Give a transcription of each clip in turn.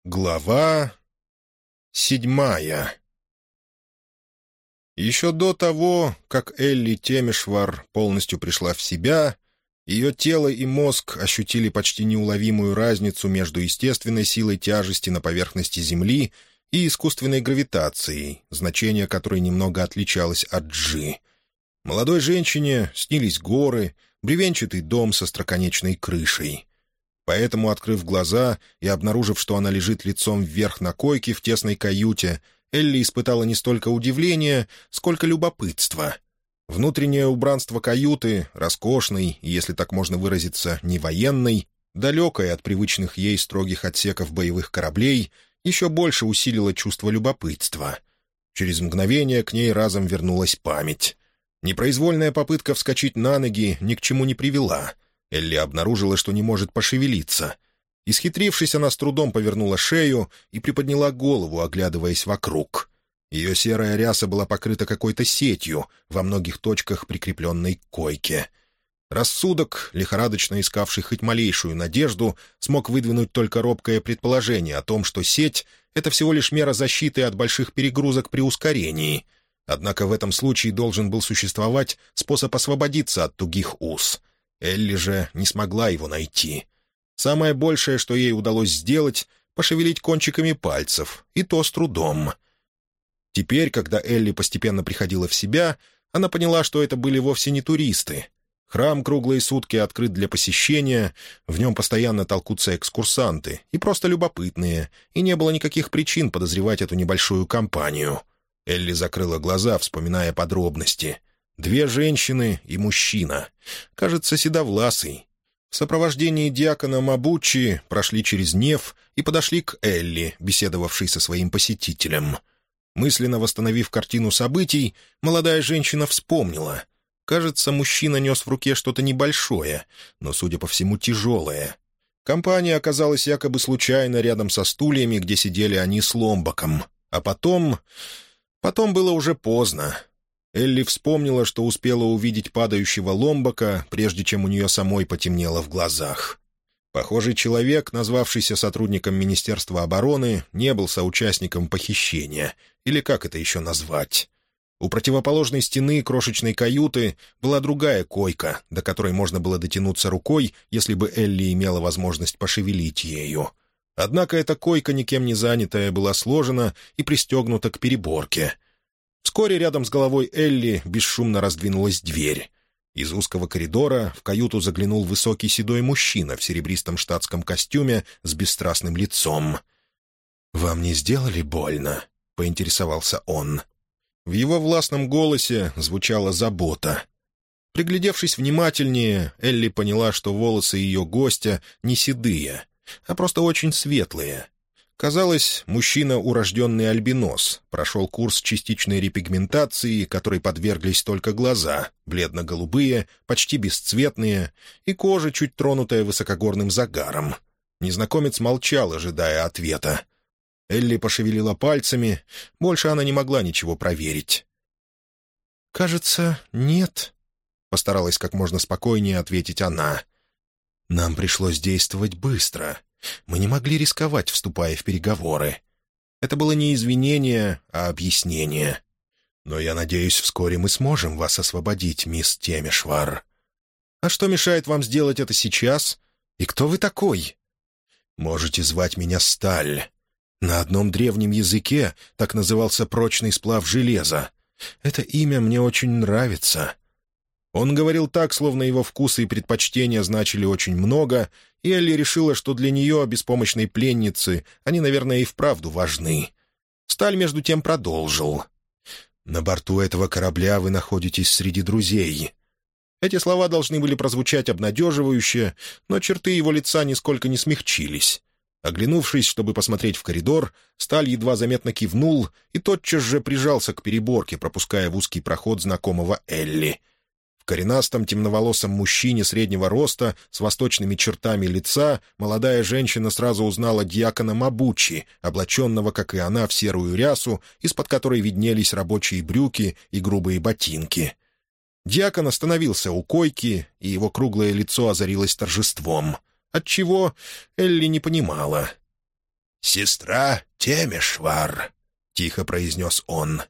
Глава 7. Еще до того, как Элли Темешвар полностью пришла в себя, ее тело и мозг ощутили почти неуловимую разницу между естественной силой тяжести на поверхности Земли и искусственной гравитацией, значение которой немного отличалось от G. Молодой женщине снились горы, бревенчатый дом со остроконечной крышей. Поэтому, открыв глаза и обнаружив, что она лежит лицом вверх на койке в тесной каюте, Элли испытала не столько удивление, сколько любопытство. Внутреннее убранство каюты, роскошной, если так можно выразиться, не военной, далекое от привычных ей строгих отсеков боевых кораблей, еще больше усилило чувство любопытства. Через мгновение к ней разом вернулась память. Непроизвольная попытка вскочить на ноги ни к чему не привела — Элли обнаружила, что не может пошевелиться. Исхитрившись, она с трудом повернула шею и приподняла голову, оглядываясь вокруг. Ее серая ряса была покрыта какой-то сетью, во многих точках прикрепленной к койке. Рассудок, лихорадочно искавший хоть малейшую надежду, смог выдвинуть только робкое предположение о том, что сеть — это всего лишь мера защиты от больших перегрузок при ускорении. Однако в этом случае должен был существовать способ освободиться от тугих уз. Элли же не смогла его найти. Самое большее, что ей удалось сделать — пошевелить кончиками пальцев, и то с трудом. Теперь, когда Элли постепенно приходила в себя, она поняла, что это были вовсе не туристы. Храм круглые сутки открыт для посещения, в нем постоянно толкутся экскурсанты, и просто любопытные, и не было никаких причин подозревать эту небольшую компанию. Элли закрыла глаза, вспоминая подробности — 2 женщины и мужчина, кажется, седовласый. В сопровождении диакона Мабучи прошли через Нев и подошли к Элли, беседовавшей со своим посетителем. Мысленно восстановив картину событий, молодая женщина вспомнила. Кажется, мужчина нес в руке что-то небольшое, но, судя по всему, тяжелое. Компания оказалась якобы случайно рядом со стульями, где сидели они с Ломбаком. А потом было уже поздно. Элли вспомнила, что успела увидеть падающего Ломбака, прежде чем у нее самой потемнело в глазах. Похожий человек, назвавшийся сотрудником Министерства обороны, не был соучастником похищения, или как это еще назвать. У противоположной стены крошечной каюты была другая койка, до которой можно было дотянуться рукой, если бы Элли имела возможность пошевелить ею. Однако эта койка, никем не занятая, была сложена и пристегнута к переборке. Вскоре рядом с головой Элли бесшумно раздвинулась дверь. Из узкого коридора в каюту заглянул высокий седой мужчина в серебристом штатском костюме с бесстрастным лицом. «Вам не сделали больно?» — поинтересовался он. В его властном голосе звучала забота. Приглядевшись внимательнее, Элли поняла, что волосы ее гостя не седые, а просто очень светлые. Казалось, мужчина — урожденный альбинос, прошел курс частичной репигментации, которой подверглись только глаза, бледно-голубые, почти бесцветные, и кожа, чуть тронутая высокогорным загаром. Незнакомец молчал, ожидая ответа. Элли пошевелила пальцами, больше она не могла ничего проверить. «Кажется, нет», — постаралась как можно спокойнее ответить она. «Нам пришлось действовать быстро. Мы не могли рисковать, вступая в переговоры. Это было не извинение, а объяснение. Но я надеюсь, вскоре мы сможем вас освободить, мисс Темешвар. А что мешает вам сделать это сейчас? И кто вы такой? Можете звать меня Сталь. На одном древнем языке так назывался прочный сплав железа. Это имя мне очень нравится». Он говорил так, словно его вкусы и предпочтения значили очень много, и Элли решила, что для нее, беспомощной пленницы, они, наверное, и вправду важны. Сталь, между тем, продолжил. «На борту этого корабля вы находитесь среди друзей». Эти слова должны были прозвучать обнадеживающе, но черты его лица нисколько не смягчились. Оглянувшись, чтобы посмотреть в коридор, Сталь едва заметно кивнул и тотчас же прижался к переборке, пропуская в узкий проход знакомого Элли. В коренастом темноволосом мужчине среднего роста с восточными чертами лица молодая женщина сразу узнала диакона Мабучи, облаченного, как и она, в серую рясу, из-под которой виднелись рабочие брюки и грубые ботинки. Диакон остановился у койки, и его круглое лицо озарилось торжеством. Отчего Элли не понимала. «Сестра Темешвар», — тихо произнес он.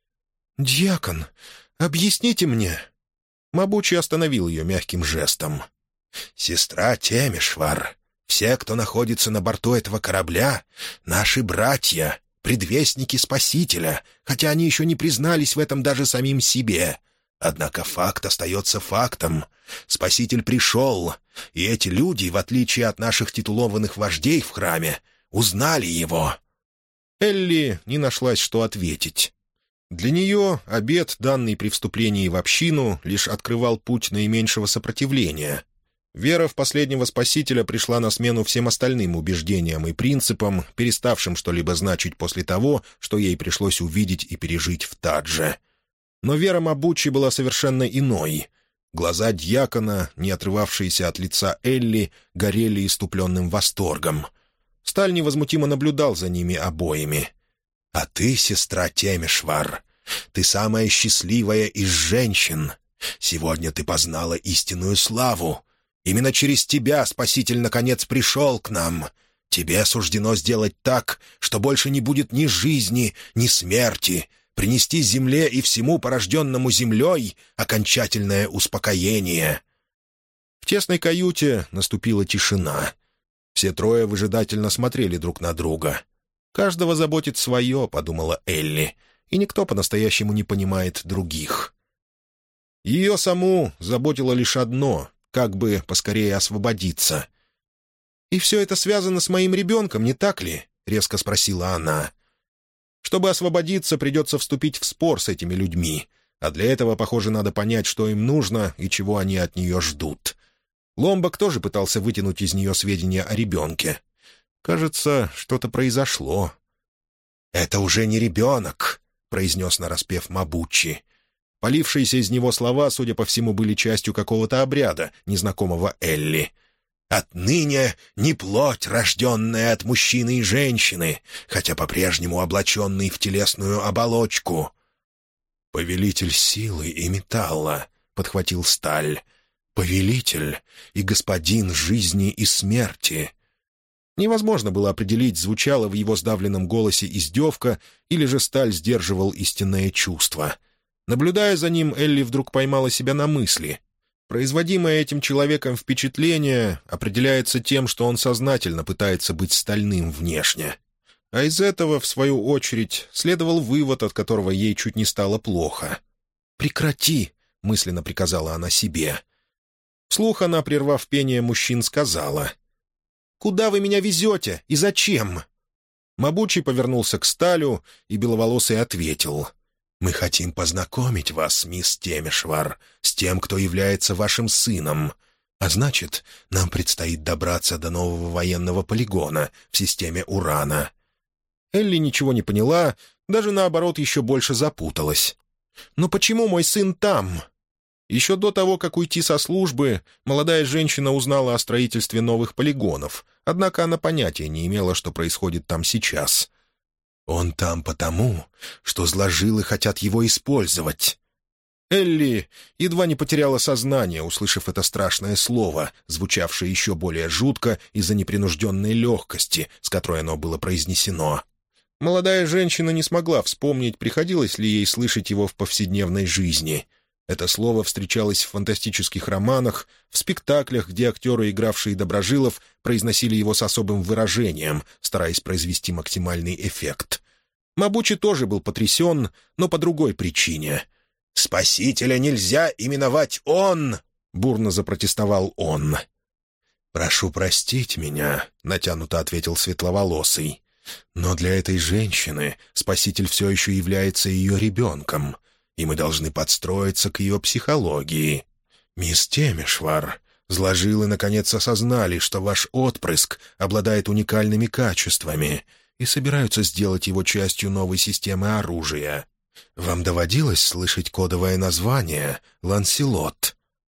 «Дьякон, объясните мне». Мабучи остановил ее мягким жестом. «Сестра Темешвар, все, кто находится на борту этого корабля, наши братья, предвестники Спасителя, хотя они еще не признались в этом даже самим себе. Однако факт остается фактом. Спаситель пришел, и эти люди, в отличие от наших титулованных вождей в храме, узнали его». Элли не нашлась, что ответить. Для нее обет, данный при вступлении в общину, лишь открывал путь наименьшего сопротивления. Вера в последнего Спасителя пришла на смену всем остальным убеждениям и принципам, переставшим что-либо значить после того, что ей пришлось увидеть и пережить в Тадже. Но вера Мабучи была совершенно иной. Глаза дьякона, не отрывавшиеся от лица Элли, горели иступленным восторгом. Сталь невозмутимо наблюдал за ними обоими. «А ты, сестра Темешвар, ты самая счастливая из женщин. Сегодня ты познала истинную славу. Именно через тебя Спаситель наконец пришел к нам. Тебе суждено сделать так, что больше не будет ни жизни, ни смерти, принести земле и всему порожденному землей окончательное успокоение». В тесной каюте наступила тишина. Все трое выжидательно смотрели друг на друга. «Каждого заботит свое», — подумала Элли, «и никто по-настоящему не понимает других». Ее саму заботило лишь одно — как бы поскорее освободиться. «И все это связано с моим ребенком, не так ли?» — резко спросила она. Чтобы освободиться, придется вступить в спор с этими людьми, а для этого, похоже, надо понять, что им нужно и чего они от нее ждут. Ломбак тоже пытался вытянуть из нее сведения о ребенке. Кажется, что-то произошло. «Это уже не ребенок», — произнес нараспев Мабучи. Полившиеся из него слова, судя по всему, были частью какого-то обряда, незнакомого Элли. «Отныне не плоть, рожденная от мужчины и женщины, хотя по-прежнему облаченный в телесную оболочку». «Повелитель силы и металла», — подхватил Сталь. «Повелитель и господин жизни и смерти». Невозможно было определить, звучало в его сдавленном голосе издевка или же Сталь сдерживал истинное чувство. Наблюдая за ним, Элли вдруг поймала себя на мысли. Производимое этим человеком впечатление определяется тем, что он сознательно пытается быть стальным внешне. А из этого, в свою очередь, следовал вывод, от которого ей чуть не стало плохо. «Прекрати!» — мысленно приказала она себе. Вслух она, прервав пение мужчин, сказала: «Куда вы меня везете и зачем?» Мабучи повернулся к Сталю, и Беловолосый ответил: «Мы хотим познакомить вас, мисс Темешвар, с тем, кто является вашим сыном. А значит, нам предстоит добраться до нового военного полигона в системе Урана». Элли ничего не поняла, даже наоборот еще больше запуталась. «Но почему мой сын там?» Еще до того, как уйти со службы, молодая женщина узнала о строительстве новых полигонов, однако она понятия не имела, что происходит там сейчас. «Он там потому, что зложилы хотят его использовать». Элли едва не потеряла сознание, услышав это страшное слово, звучавшее еще более жутко из-за непринужденной легкости, с которой оно было произнесено. Молодая женщина не смогла вспомнить, приходилось ли ей слышать его в повседневной жизни. Это слово встречалось в фантастических романах, в спектаклях, где актеры, игравшие Доброжилов, произносили его с особым выражением, стараясь произвести максимальный эффект. Мабучи тоже был потрясен, но по другой причине. «Спасителя нельзя именовать он!» — бурно запротестовал он. «Прошу простить меня», — натянуто ответил Светловолосый. «Но для этой женщины Спаситель все еще является ее ребенком, и мы должны подстроиться к ее психологии. Мисс Темешвар, зложилы наконец осознали, что ваш отпрыск обладает уникальными качествами и собираются сделать его частью новой системы оружия. Вам доводилось слышать кодовое название «Ланселот»?»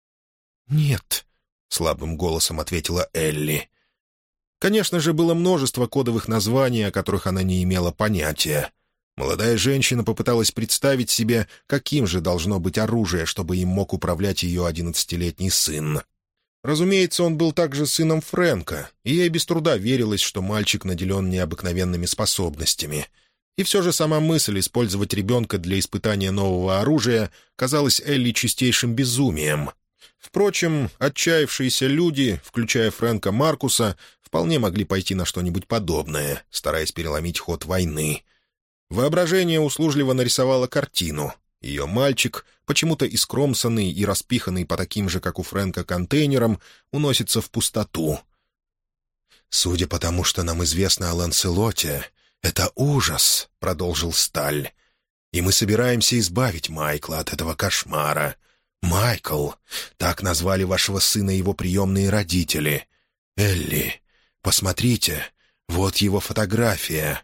«Нет», — слабым голосом ответила Элли. Конечно же, было множество кодовых названий, о которых она не имела понятия. Молодая женщина попыталась представить себе, каким же должно быть оружие, чтобы им мог управлять ее 11-летний сын. Разумеется, он был также сыном Фрэнка, и ей без труда верилось, что мальчик наделен необыкновенными способностями. И все же сама мысль использовать ребенка для испытания нового оружия казалась Элли чистейшим безумием. Впрочем, отчаявшиеся люди, включая Фрэнка Маркуса, вполне могли пойти на что-нибудь подобное, стараясь переломить ход войны. Воображение услужливо нарисовало картину. Ее мальчик, почему-то искромсанный и распиханный по таким же, как у Фрэнка, контейнерам, уносится в пустоту. «Судя по тому, что нам известно о Ланселоте, это ужас», — продолжил Сталь. «И мы собираемся избавить Майкла от этого кошмара. Майкл, так назвали вашего сына его приемные родители. Элли, посмотрите, вот его фотография».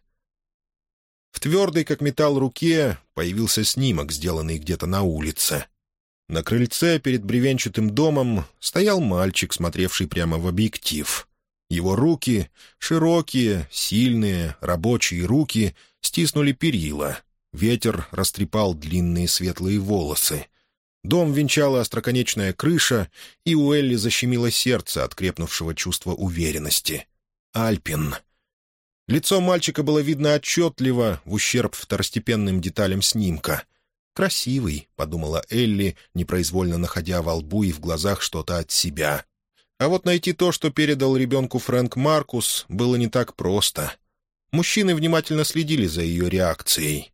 В твердой, как металл, руке появился снимок, сделанный где-то на улице. На крыльце перед бревенчатым домом стоял мальчик, смотревший прямо в объектив. Его руки, широкие, сильные, рабочие руки, стиснули перила. Ветер растрепал длинные светлые волосы. Дом венчала остроконечная крыша, и у Элли защемило сердце от крепнувшего чувства уверенности. Альпин. Лицо мальчика было видно отчетливо, в ущерб второстепенным деталям снимка. «Красивый», — подумала Элли, непроизвольно находя во лбу и в глазах что-то от себя. А вот найти то, что передал ребенку Фрэнк Маркус, было не так просто. Мужчины внимательно следили за ее реакцией.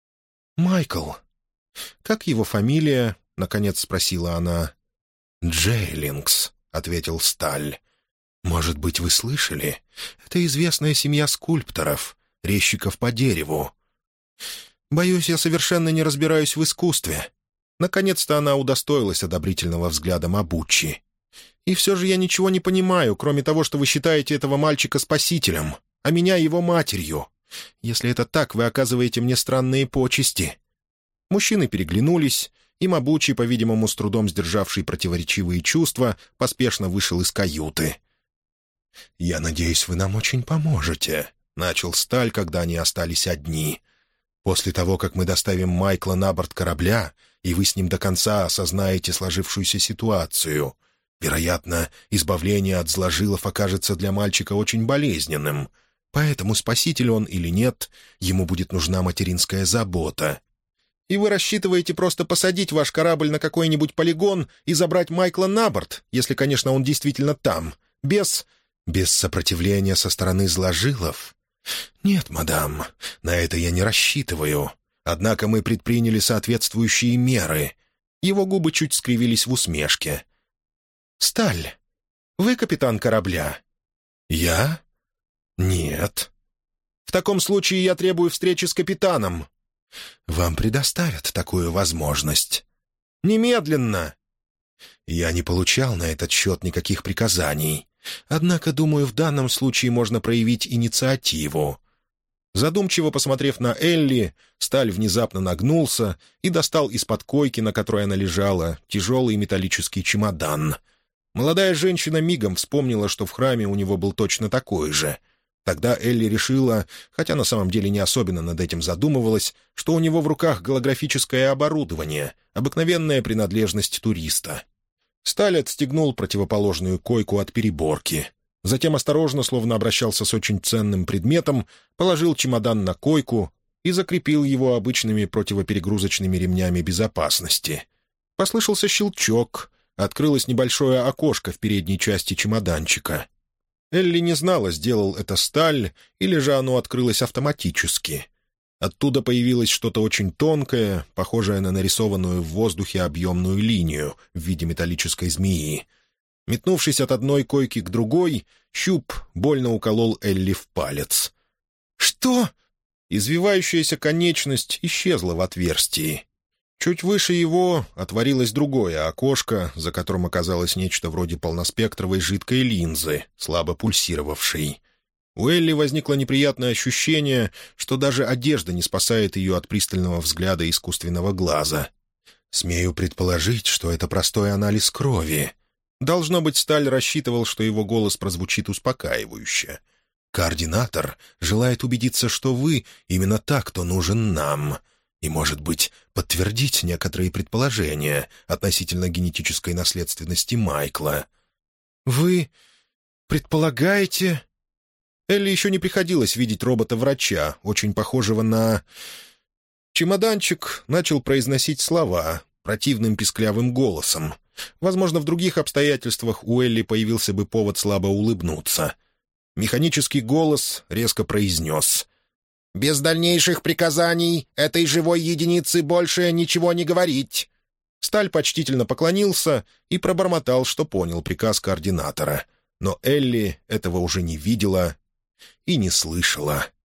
«Майкл. Как его фамилия?» — наконец спросила она. «Джейлингс», — ответил Сталь. «Может быть, вы слышали? Это известная семья скульпторов, резчиков по дереву. Боюсь, я совершенно не разбираюсь в искусстве». Наконец-то она удостоилась одобрительного взгляда Мабуччи. «И все же я ничего не понимаю, кроме того, что вы считаете этого мальчика спасителем, а меня его матерью. Если это так, вы оказываете мне странные почести». Мужчины переглянулись, и Мабуччи, по-видимому, с трудом сдержавший противоречивые чувства, поспешно вышел из каюты. «Я надеюсь, вы нам очень поможете», — начал Сталь, когда они остались одни. «После того, как мы доставим Майкла на борт корабля, и вы с ним до конца осознаете сложившуюся ситуацию, вероятно, избавление от зложилов окажется для мальчика очень болезненным. Поэтому, спаситель он или нет, ему будет нужна материнская забота. И вы рассчитываете просто посадить ваш корабль на какой-нибудь полигон и забрать Майкла на борт, если, конечно, он действительно там, без сопротивления со стороны зложилов? Нет, мадам, на это я не рассчитываю. Однако мы предприняли соответствующие меры». Его губы чуть скривились в усмешке. «Сталь, вы капитан корабля?» «Я? Нет». «В таком случае я требую встречи с капитаном». «Вам предоставят такую возможность». «Немедленно!» «Я не получал на этот счет никаких приказаний. Однако, думаю, в данном случае можно проявить инициативу». Задумчиво посмотрев на Элли, Сталь внезапно нагнулся и достал из-под койки, на которой она лежала, тяжелый металлический чемодан. Молодая женщина мигом вспомнила, что в храме у него был точно такой же. Тогда Элли решила, хотя на самом деле не особенно над этим задумывалась, что у него в руках голографическое оборудование, обыкновенная принадлежность туриста. Сталь отстегнул противоположную койку от переборки. Затем осторожно, словно обращался с очень ценным предметом, положил чемодан на койку и закрепил его обычными противоперегрузочными ремнями безопасности. Послышался щелчок, открылось небольшое окошко в передней части чемоданчика. Элли не знала, сделал это Сталь, или же оно открылось автоматически. Оттуда появилось что-то очень тонкое, похожее на нарисованную в воздухе объемную линию в виде металлической змеи. Метнувшись от одной койки к другой, щуп больно уколол Элли в палец. «Что?» Извивающаяся конечность исчезла в отверстии. Чуть выше его отворилось другое окошко, за которым оказалось нечто вроде полноспектровой жидкой линзы, слабо пульсировавшей. У Элли возникло неприятное ощущение, что даже одежда не спасает ее от пристального взгляда искусственного глаза. «Смею предположить, что это простой анализ крови». Должно быть, Сталь рассчитывал, что его голос прозвучит успокаивающе. «Координатор желает убедиться, что вы именно та, кто нужен нам, и, может быть, подтвердить некоторые предположения относительно генетической наследственности Майкла. «Вы предполагаете...» Элли еще не приходилось видеть робота-врача, очень похожего на... Чемоданчик начал произносить слова противным писклявым голосом. Возможно, в других обстоятельствах у Элли появился бы повод слабо улыбнуться. Механический голос резко произнес: «Без дальнейших приказаний этой живой единице больше ничего не говорить». Сталь почтительно поклонился и пробормотал, что понял приказ координатора. Но Элли этого уже не видела и не слышала.